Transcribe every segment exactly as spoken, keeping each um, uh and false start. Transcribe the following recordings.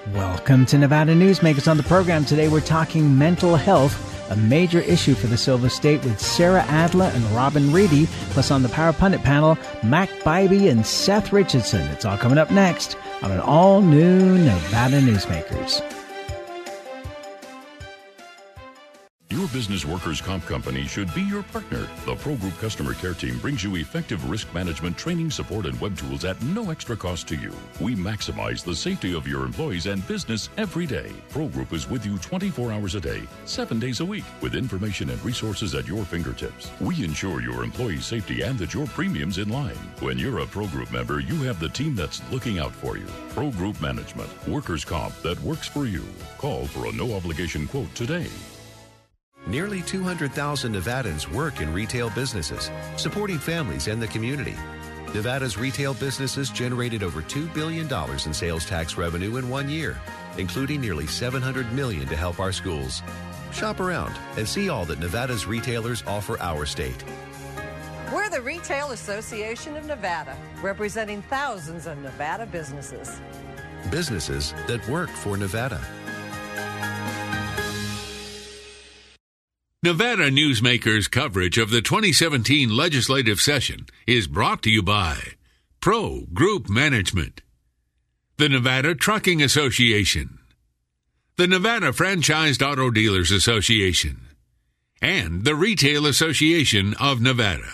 Welcome to Nevada Newsmakers. On the program today, we're talking mental health, a major issue for the Silver State, with Sarah Adler and Robin Reedy. Plus on the Power Pundit panel, Mac Bybee and Seth Richardson. It's all coming up next on an all-new Nevada Newsmakers. Your business workers' comp company should be your partner. The Pro Group Customer Care Team brings you effective risk management, training, support, and web tools at no extra cost to you. We maximize the safety of your employees and business every day. Pro Group is with you twenty-four hours a day, seven days a week, with information and resources at your fingertips. We ensure your employees' safety and that your premium's in line. When you're a Pro Group member, you have the team that's looking out for you. Pro Group Management, workers' comp that works for you. Call for a no-obligation quote today. Nearly two hundred thousand Nevadans work in retail businesses, supporting families and the community. Nevada's retail businesses generated over two billion dollars in sales tax revenue in one year, including nearly seven hundred million dollars to help our schools. Shop around and see all that Nevada's retailers offer our state. We're the Retail Association of Nevada, representing thousands of Nevada businesses. Businesses that work for Nevada. Nevada Newsmakers coverage of the twenty seventeen legislative session is brought to you by Pro Group Management, the Nevada Trucking Association, the Nevada Franchised Auto Dealers Association, and the Retail Association of Nevada.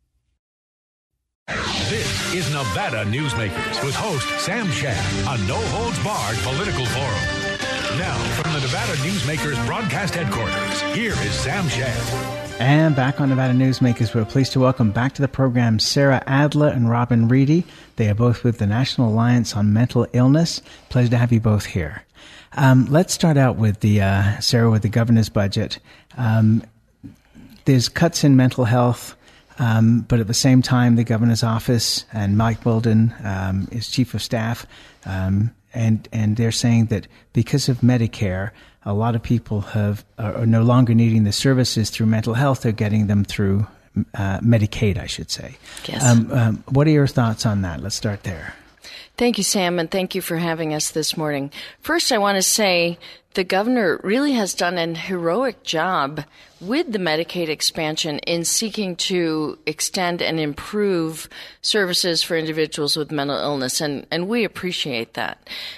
This is Nevada Newsmakers with host Sam Shad, a no-holds-barred political forum. Now, from the Nevada Newsmakers broadcast headquarters, here is Sam Shad. And back on Nevada Newsmakers, we're pleased to welcome back to the program Sarah Adler and Robin Reedy. They are both with the National Alliance on Mental Illness. Pleasure to have you both here. Um, let's start out with the uh, Sarah, with the governor's budget. Um, there's cuts in mental health, um, but at the same time, the governor's office and Mike Wilden um, is chief of staff. Um, And and they're saying that because of Medicare, a lot of people have are, are no longer needing the services through mental health. They're getting them through uh, Medicaid, I should say. Yes. Um, um, what are your thoughts on that? Let's start there. Thank you, Sam, and thank you for having us this morning. First, I want to say the governor really has done an heroic job with the Medicaid expansion in seeking to extend and improve services for individuals with mental illness, and, and we appreciate that.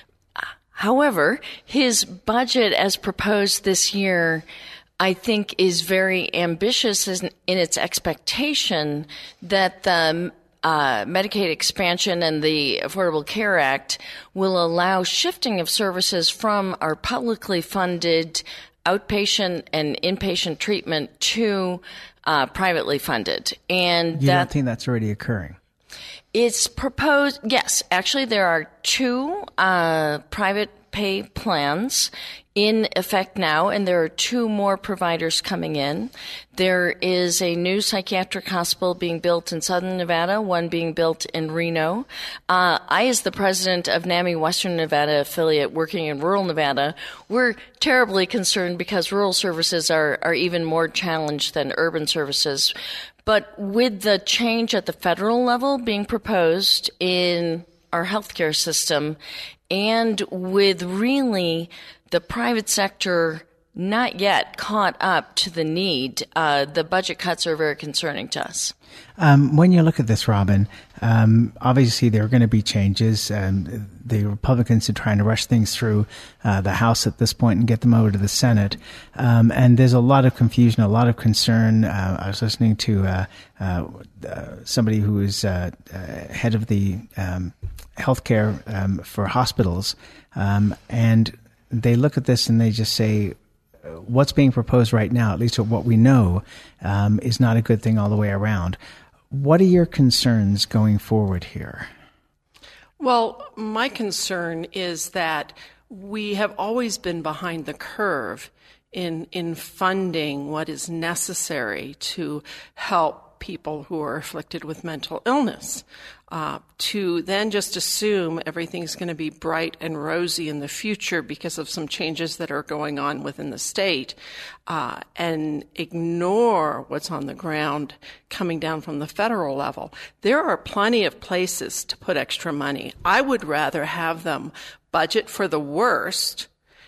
However, his budget as proposed this year, I think, is very ambitious in, in its expectation that the Uh, Medicaid expansion and the Affordable Care Act will allow shifting of services from our publicly funded outpatient and inpatient treatment to uh, privately funded. And you that, don't think that's already occurring? It's proposed, yes. Actually, there are two uh, private pay plans in effect now, and there are two more providers coming in. There is a new psychiatric hospital being built in Southern Nevada, one being built in Reno. Uh, I, as the president of NAMI Western Nevada affiliate working in rural Nevada, we're terribly concerned because rural services are, are even more challenged than urban services. But with the change at the federal level being proposed in our healthcare system, and with really the private sector not yet caught up to the need, uh, the budget cuts are very concerning to us. Um, when you look at this, Robin, um, obviously there are going to be changes. Um, the Republicans are trying to rush things through uh, the House at this point and get them over to the Senate. Um, and there's a lot of confusion, a lot of concern. Uh, I was listening to uh, uh, uh, somebody who is uh, uh, head of the um, healthcare um, for hospitals, um, and they look at this and they just say, what's being proposed right now, at least what we know, um, is not a good thing all the way around. What are your concerns going forward here? Well, my concern is that we have always been behind the curve in in funding what is necessary to help people who are afflicted with mental illness. Uh, to then just assume everything's going to be bright and rosy in the future because of some changes that are going on within the state, uh, and ignore what's on the ground coming down from the federal level. There are plenty of places to put extra money. I would rather have them budget for the worst,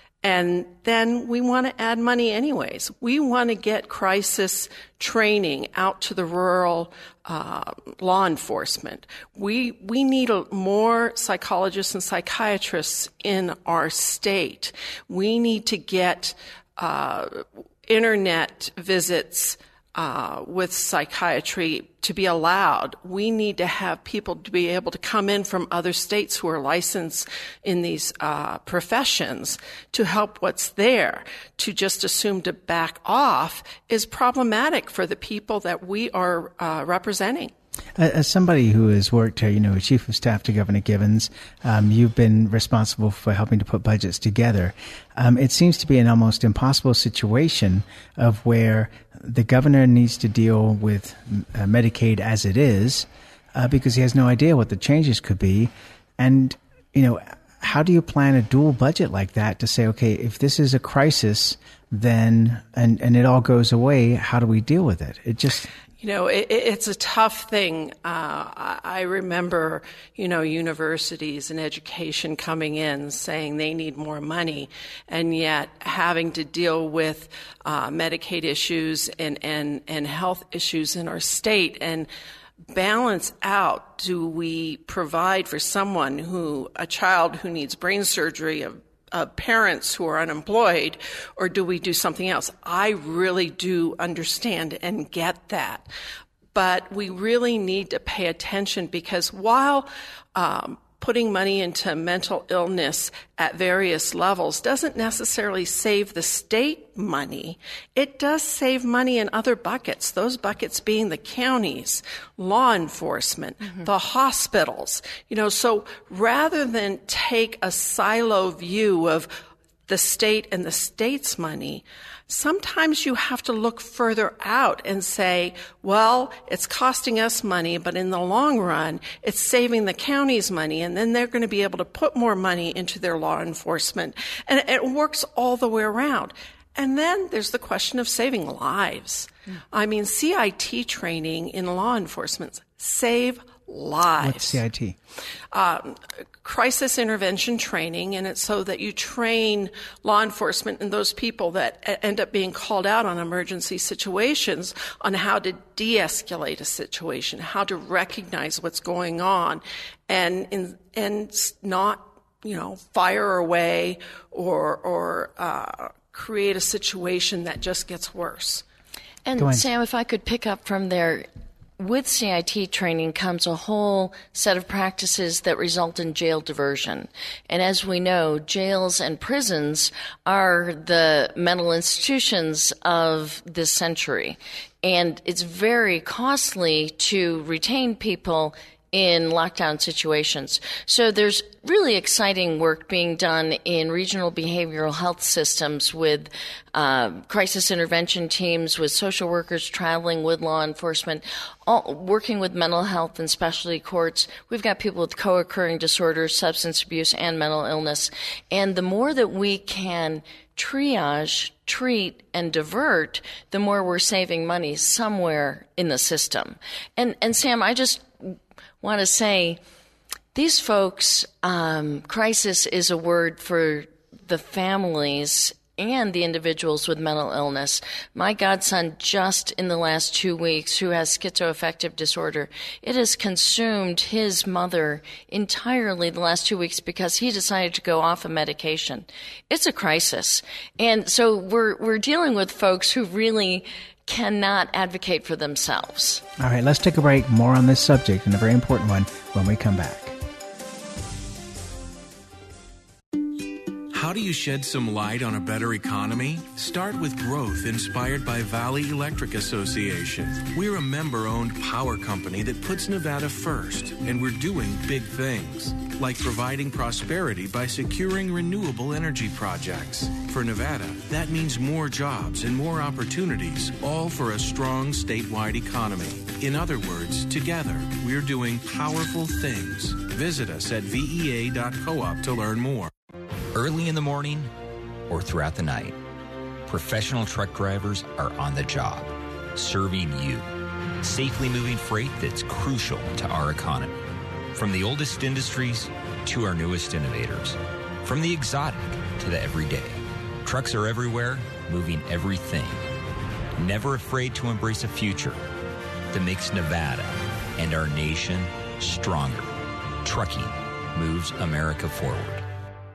and then we want to add money anyways. We want to get crisis training out to the rural uh, law enforcement. We we need a, more psychologists and psychiatrists in our state. We need to get uh, internet visits Uh, with psychiatry to be allowed. We need to have people to be able to come in from other states who are licensed in these uh, professions to help what's there. To just assume to back off is problematic for the people that we are uh, representing. As somebody who has worked, uh, you know, Chief of Staff to Governor Givens, um, you've been responsible for helping to put budgets together. Um, it seems to be an almost impossible situation of where the governor needs to deal with uh, Medicaid as it is uh, because he has no idea what the changes could be. And, you know, how do you plan a dual budget like that to say, okay, if this is a crisis, then and, and it all goes away, how do we deal with it? It just... You know, it, it's a tough thing. Uh, I remember, you know, universities and education coming in saying they need more money, and yet having to deal with uh, Medicaid issues and, and, and health issues in our state and balance out. Do we provide for someone who, a child who needs brain surgery, of Uh, parents who are unemployed, or do we do something else? I really do understand and get that. But we really need to pay attention because while um, putting money into mental illness at various levels doesn't necessarily save the state money, it does save money in other buckets, those buckets being the counties, law enforcement, mm-hmm. the hospitals. You know, so rather than take a silo view of the state and the state's money, sometimes you have to look further out and say, well, it's costing us money, but in the long run, it's saving the county's money, and then they're going to be able to put more money into their law enforcement. And it works all the way around. And then there's the question of saving lives. Mm. I mean, C I T training in law enforcement save lives. What's C I T? Um, crisis intervention training, and it's so that you train law enforcement and those people that end up being called out on emergency situations on how to de-escalate a situation, how to recognize what's going on, and in, and not, you know, fire away or or uh, create a situation that just gets worse. And Sam, if I could pick up from there. With C I T training comes a whole set of practices that result in jail diversion. And as we know, jails and prisons are the mental institutions of this century. And it's very costly to retain people in lockdown situations. So there's really exciting work being done in regional behavioral health systems with uh, crisis intervention teams, with social workers traveling with law enforcement, all, working with mental health and specialty courts. We've got people with co-occurring disorders, substance abuse, and mental illness. And the more that we can triage, treat, and divert, the more we're saving money somewhere in the system. And, and Sam, I just want to say, these folks, um, crisis is a word for the families and the individuals with mental illness. My godson, just in the last two weeks, who has schizoaffective disorder, it has consumed his mother entirely the last two weeks because he decided to go off a medication. It's a crisis. And so we're we're dealing with folks who really cannot advocate for themselves. All right, let's take a break. More on this subject, and a very important one, when we come back. How do you shed some light on a better economy? Start with growth inspired by Valley Electric Association. We're a member-owned power company that puts Nevada first, and we're doing big things, like providing prosperity by securing renewable energy projects. For Nevada, that means more jobs and more opportunities, all for a strong statewide economy. In other words, together, we're doing powerful things. Visit us at V E A dot coop to learn more. Early in the morning or throughout the night, professional truck drivers are on the job, serving you, safely moving freight that's crucial to our economy. From the oldest industries to our newest innovators, from the exotic to the everyday, trucks are everywhere, moving everything. Never afraid to embrace a future that makes Nevada and our nation stronger. Trucking moves America forward.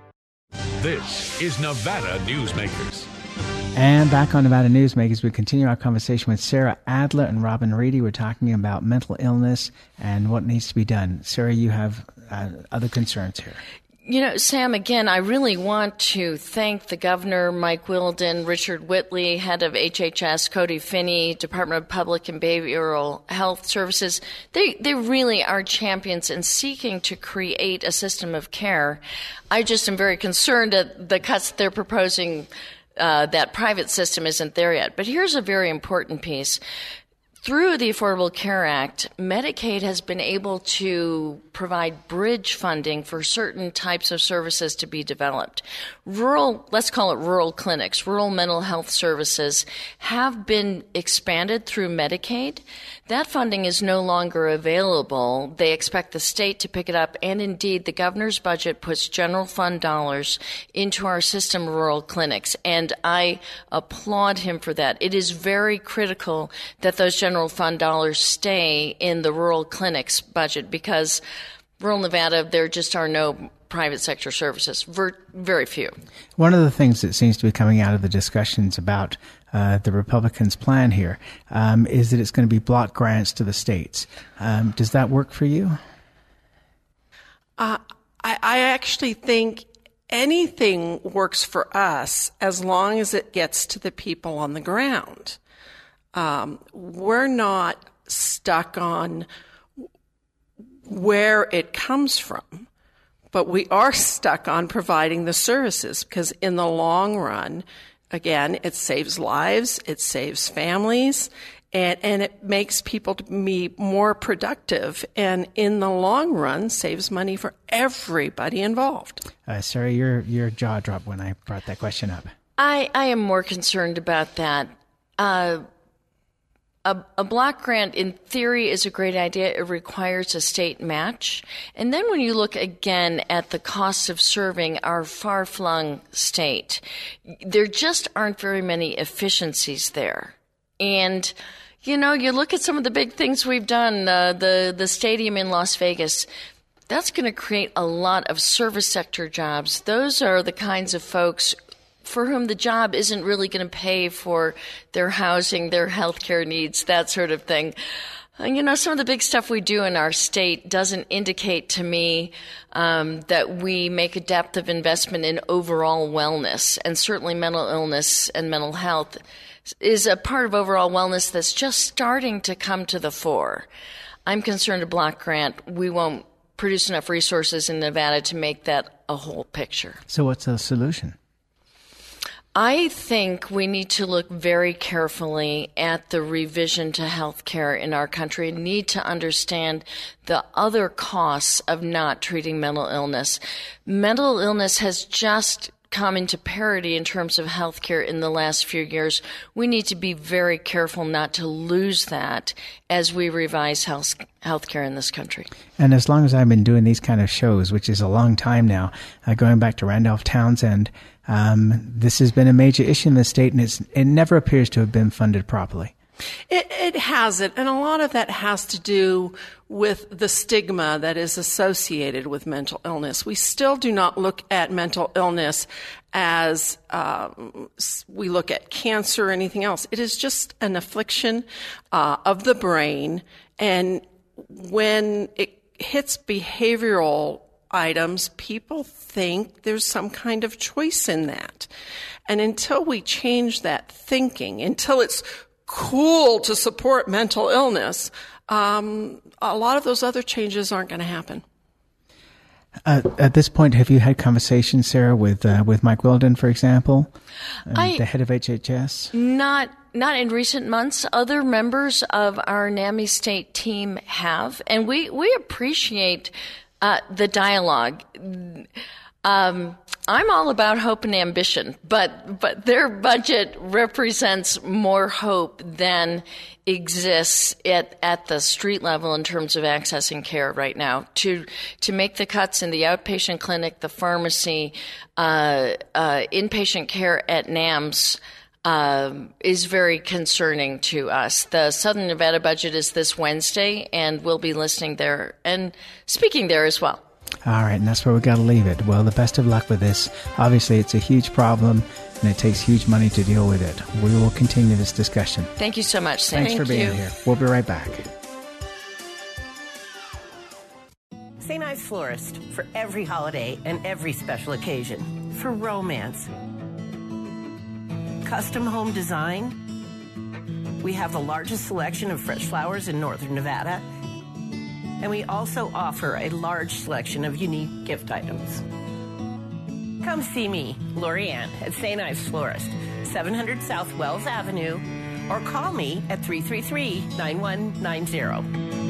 This is Nevada Newsmakers. And back on Nevada Newsmakers, we continue our conversation with Sarah Adler and Robin Reedy. We're talking about mental illness and what needs to be done. Sarah, you have uh, other concerns here. You know, Sam, again, I really want to thank the governor, Mike Wilden, Richard Whitley, head of H H S, Cody Finney, Department of Public and Behavioral Health Services. They they really are champions in seeking to create a system of care. I just am very concerned at the cuts they're proposing. Uh, that private system isn't there yet. But here's a very important piece. Through the Affordable Care Act, Medicaid has been able to provide bridge funding for certain types of services to be developed. Rural, let's call it rural clinics, rural mental health services have been expanded through Medicaid. That funding is no longer available. They expect the state to pick it up, and indeed the governor's budget puts general fund dollars into our system rural clinics, and I applaud him for that. It is very critical that those general fund dollars stay in the rural clinics budget because rural Nevada, there just are no private sector services, Ver- very few. One of the things that seems to be coming out of the discussions about uh, the Republicans' plan here um, is that it's going to be block grants to the states. Um, does that work for you? Uh, I, I actually think anything works for us as long as it gets to the people on the ground. Um, we're not stuck on where it comes from, but we are stuck on providing the services because in the long run, again, it saves lives, it saves families, and, and it makes people to be more productive, and in the long run, saves money for everybody involved. Uh, Sarah, your, your jaw dropped when I brought that question up. I, I am more concerned about that. Uh, A, a block grant, in theory, is a great idea. It requires a state match. And then when you look again at the cost of serving our far-flung state, there just aren't very many efficiencies there. And, you know, you look at some of the big things we've done, uh, the, the stadium in Las Vegas, that's going to create a lot of service sector jobs. Those are the kinds of folks for whom the job isn't really going to pay for their housing, their health care needs, that sort of thing. And, you know, some of the big stuff we do in our state doesn't indicate to me um, that we make a depth of investment in overall wellness. And certainly mental illness and mental health is a part of overall wellness that's just starting to come to the fore. I'm concerned a block grant, we won't produce enough resources in Nevada to make that a whole picture. So what's the solution? I think we need to look very carefully at the revision to health care in our country and need to understand the other costs of not treating mental illness. Mental illness has just come into parity in terms of health care in the last few years. We need to be very careful not to lose that as we revise health healthcare in this country. And as long as I've been doing these kind of shows, which is a long time now, uh, going back to Randolph Townsend, um, this has been a major issue in the state, and it's, it never appears to have been funded properly. It, it hasn't, and a lot of that has to do with the stigma that is associated with mental illness. We still do not look at mental illness as um, we look at cancer or anything else. It is just an affliction uh, of the brain, and when it hits behavioral items, people think there's some kind of choice in that. And until we change that thinking, until it's cool to support mental illness, um, a lot of those other changes aren't going to happen. Uh, at this point, have you had conversations, Sarah, with uh, with Mike Weldon, for example, um, I, the head of H H S? Not not in recent months. Other members of our NAMI state team have, and we we appreciate uh, the dialogue. Um, I'm all about hope and ambition, but but their budget represents more hope than exists at at the street level in terms of accessing care right now. To to make the cuts in the outpatient clinic, the pharmacy, uh, uh, inpatient care at NAMS uh, is very concerning to us. The Southern Nevada budget is this Wednesday, and we'll be listening there and speaking there as well. All right, and that's where we got to leave it. Well, the best of luck with this. Obviously, it's a huge problem, and it takes huge money to deal with it. We will continue this discussion. Thank you so much, Sam. Thanks Thank for being you. here. We'll be right back. Saint Ives Florist, for every holiday and every special occasion. For romance. Custom home design. We have the largest selection of fresh flowers in northern Nevada. And we also offer a large selection of unique gift items. Come see me, Lori Ann, at Saint Ives Florist, seven hundred South Wells Avenue, or call me at three three three, nine one nine zero.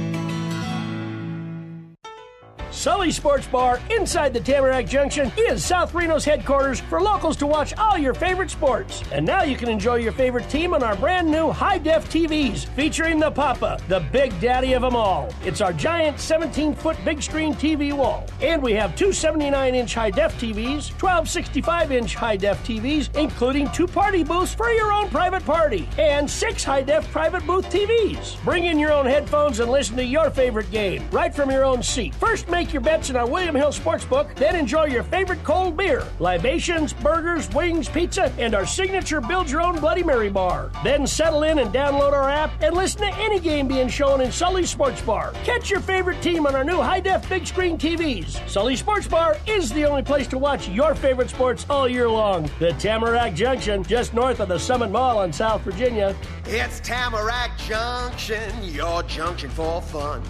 Sully Sports Bar inside the Tamarack Junction is South Reno's headquarters for locals to watch all your favorite sports. And now you can enjoy your favorite team on our brand new high-def T Vs featuring the Papa, the big daddy of them all. It's our giant seventeen-foot big screen T V wall. And we have two seventy-nine inch high-def T Vs, twelve sixty-five inch high-def T Vs, including two party booths for your own private party, and six high-def private booth T Vs. Bring in your own headphones and listen to your favorite game right from your own seat. First, make your bets in our William Hill Sportsbook, then enjoy your favorite cold beer, libations, burgers, wings, pizza, and our signature build-your-own Bloody Mary bar. Then settle in and download our app and listen to any game being shown in Sully's Sports Bar. Catch your favorite team on our new high-def big screen T Vs. Sully Sports Bar is the only place to watch your favorite sports all year long. The Tamarack Junction, just north of the Summit Mall in South Virginia. It's Tamarack Junction, your junction for fun.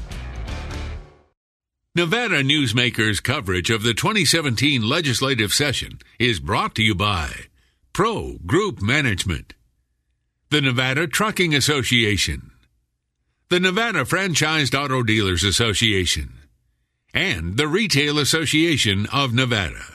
Nevada Newsmakers coverage of the twenty seventeen legislative session is brought to you by Pro Group Management, the Nevada Trucking Association, the Nevada Franchised Auto Dealers Association, and the Retail Association of Nevada.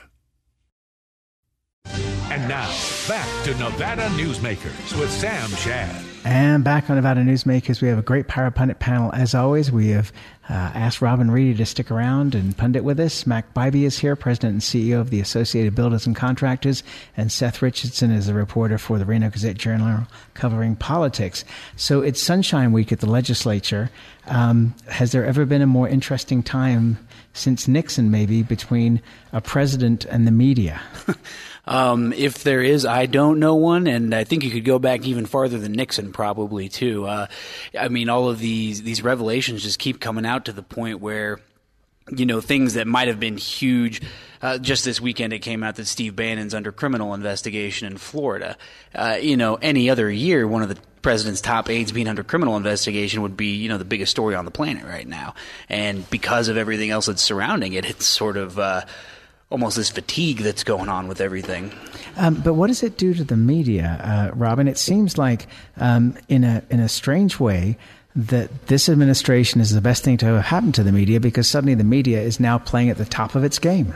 And now, back to Nevada Newsmakers with Sam Shad. And back on Nevada Newsmakers, we have a great Power Pundit panel. As always, we have uh, asked Robin Reedy to stick around and pundit with us. Mac Bybee is here, President and C E O of the Associated Builders and Contractors, and Seth Richardson is a reporter for the Reno Gazette-Journal covering politics. So it's Sunshine Week at the legislature. Um, has there ever been a more interesting time since Nixon, maybe, between a president and the media? Um, if there is, I don't know one, and I think you could go back even farther than Nixon, probably too. Uh, I mean, all of these these revelations just keep coming out to the point where, you know, things that might have been huge. Uh, just this weekend, it came out that Steve Bannon's under criminal investigation in Florida. Uh, you know, any other year, one of the president's top aides being under criminal investigation would be, you know, the biggest story on the planet right now. And because of everything else that's surrounding it, it's sort of uh, almost this fatigue that's going on with everything. Um, but what does it do to the media, uh, Robin? It seems like, um, in a in a strange way, that this administration is the best thing to have happened to the media, because suddenly the media is now playing at the top of its game.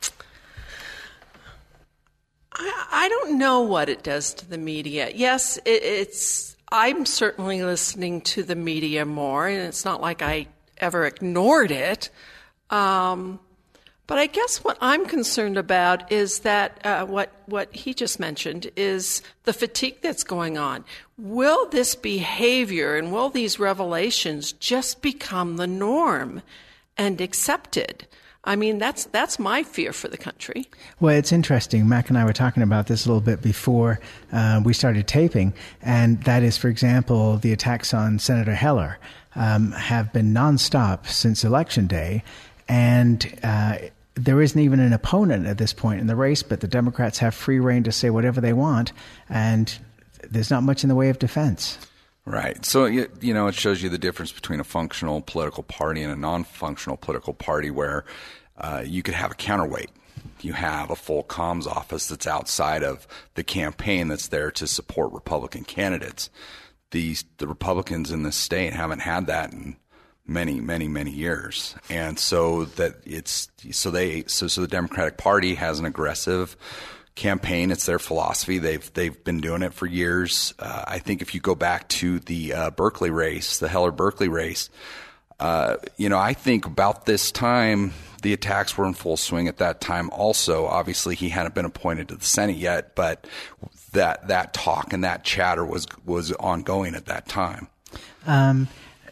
I, I don't know what it does to the media. Yes, it, it's. I'm certainly listening to the media more, and it's not like I ever ignored it. Um, But I guess what I'm concerned about is that uh, what what he just mentioned is the fatigue that's going on. Will this behavior and will these revelations just become the norm and accepted? I mean, that's that's my fear for the country. Well, it's interesting. Mac and I were talking about this a little bit before uh, we started taping, and that is, for example, the attacks on Senator Heller um, have been nonstop since Election Day. And uh, there isn't even an opponent at this point in the race, but the Democrats have free rein to say whatever they want, and there's not much in the way of defense. Right. So, you, you know, it shows you the difference between a functional political party and a non-functional political party, where uh, you could have a counterweight. You have a full comms office that's outside of the campaign that's there to support Republican candidates. These, the Republicans in this state haven't had that in many, many, many years. And so that it's, so they, so, so the Democratic Party has an aggressive campaign. It's their philosophy. They've, they've been doing it for years. Uh, I think if you go back to the uh, Berkeley race, the Heller-Berkeley race, uh, you know, I think about this time, the attacks were in full swing at that time. Also, obviously, he hadn't been appointed to the Senate yet, but that that talk and that chatter was was ongoing at that time. Um,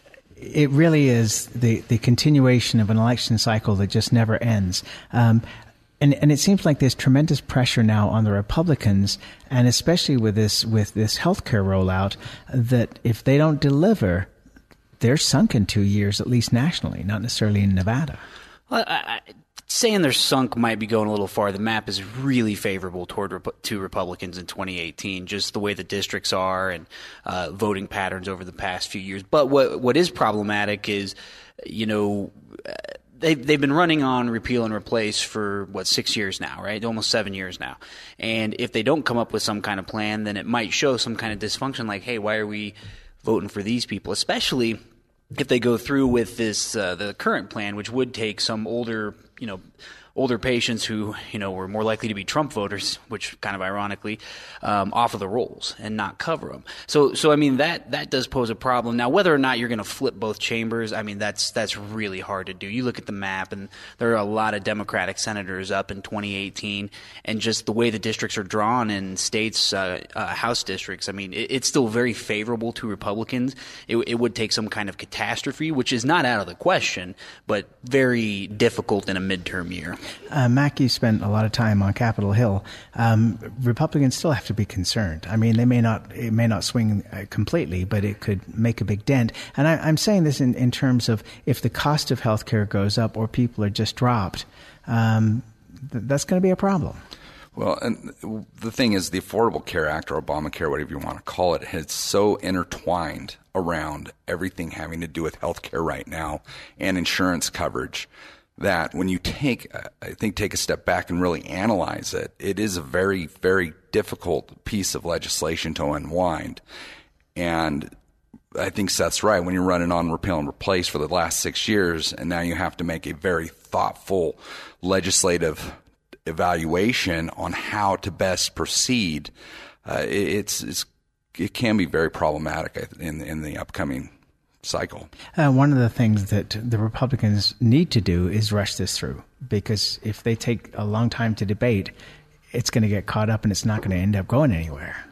it really is the the continuation of an election cycle that just never ends. Um, and and it seems like there's tremendous pressure now on the Republicans, and especially with this with this healthcare rollout, that if they don't deliver, they're sunk in two years, at least nationally, not necessarily in Nevada. Well, I, I, saying they're sunk might be going a little far. The map is really favorable toward to Republicans in twenty eighteen, just the way the districts are and uh, voting patterns over the past few years. But what what is problematic is, you know, they they've been running on repeal and replace for what six years now, right? Almost seven years now. And if they don't come up with some kind of plan, then it might show some kind of dysfunction. Like, hey, why are we voting for these people? Especially if they go through with this, uh, the current plan, which would take some older, you know, older patients who, you know, were more likely to be Trump voters, which kind of ironically, um, off of the rolls and not cover them. So, so I mean, that, that does pose a problem. Now, whether or not you're going to flip both chambers, I mean, that's, that's really hard to do. You look at the map and there are a lot of Democratic senators up in twenty eighteen, and just the way the districts are drawn in states, uh, uh House districts, I mean, it, it's still very favorable to Republicans. It, it would take some kind of catastrophe, which is not out of the question, but very difficult in a midterm year. Uh, Mac, you spent a lot of time on Capitol Hill. Um, Republicans still have to be concerned. I mean, they may not, it may not swing uh, completely, but it could make a big dent. And I, I'm saying this in, in terms of if the cost of health care goes up or people are just dropped, um, th- that's going to be a problem. Well, and the thing is, the Affordable Care Act, or Obamacare, whatever you want to call it, it's so intertwined around everything having to do with health care right now and insurance coverage that when you take, I think, take a step back and really analyze it, it is a very, very difficult piece of legislation to unwind. And I think Seth's right. When you're running on repeal and replace for the last six years, and now you have to make a very thoughtful legislative evaluation on how to best proceed, uh, it's, it's it can be very problematic in in the upcoming cycle. Uh, one of the things that the Republicans need to do is rush this through, because if they take a long time to debate, it's going to get caught up and it's not going to end up going anywhere.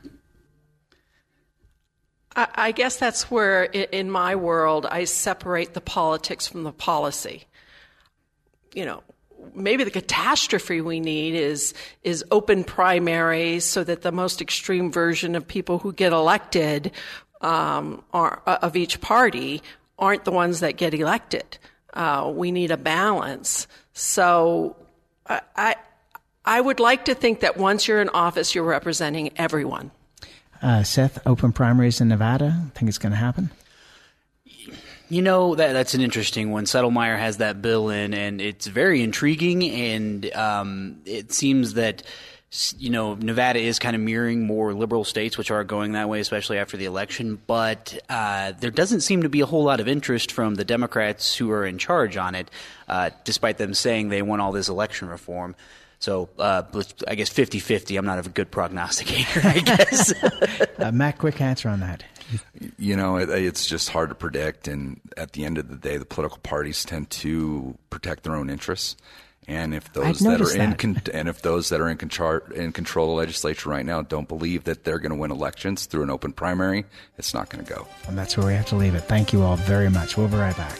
I, I guess that's where, in my world, I separate the politics from the policy. You know, maybe the catastrophe we need is is open primaries so that the most extreme version of people who get elected Um, are, of each party aren't the ones that get elected. Uh, we need a balance. So I, I I would like to think that once you're in office, you're representing everyone. Uh, Seth, open primaries in Nevada, think it's going to happen? You know, that that's an interesting one. Settlemyre has that bill in, and it's very intriguing, and um, it seems that, you know, Nevada is kind of mirroring more liberal states, which are going that way, especially after the election. But uh, there doesn't seem to be a whole lot of interest from the Democrats who are in charge on it, uh, despite them saying they want all this election reform. So uh, I guess fifty-fifty. I'm not a good prognosticator, I guess. uh, Matt, quick answer on that. You know, it, it's just hard to predict. And at the end of the day, the political parties tend to protect their own interests. And if those that are in con- and if those that are in, control in control of the legislature right now don't believe that they're going to win elections through an open primary, it's not going to go. And that's where we have to leave it. Thank you all very much. We'll be right back.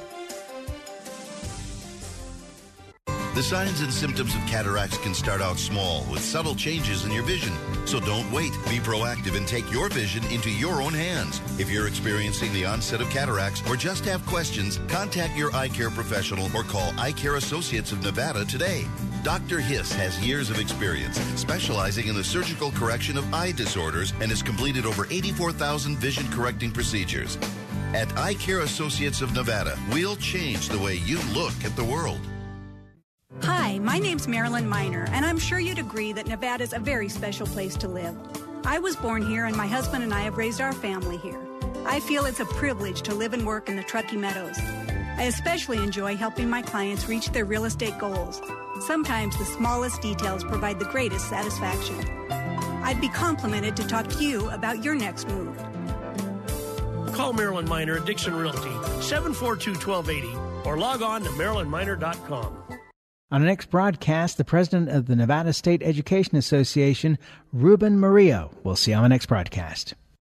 The signs and symptoms of cataracts can start out small with subtle changes in your vision. So don't wait. Be proactive and take your vision into your own hands. If you're experiencing the onset of cataracts or just have questions, contact your eye care professional or call Eye Care Associates of Nevada today. Doctor Hiss has years of experience specializing in the surgical correction of eye disorders and has completed over eighty-four thousand vision correcting procedures. At Eye Care Associates of Nevada, we'll change the way you look at the world. my name's Marilyn Miner, and I'm sure you'd agree that Nevada's a very special place to live. I was born here, and my husband and I have raised our family here. I feel it's a privilege to live and work in the Truckee Meadows. I especially enjoy helping my clients reach their real estate goals. Sometimes the smallest details provide the greatest satisfaction. I'd be complimented to talk to you about your next move. Call Marilyn Miner at Dixon Realty, seven four two, one two eight zero, or log on to marilyn miner dot com. On the next broadcast, the president of the Nevada State Education Association, Ruben Murillo. We'll see you on the next broadcast.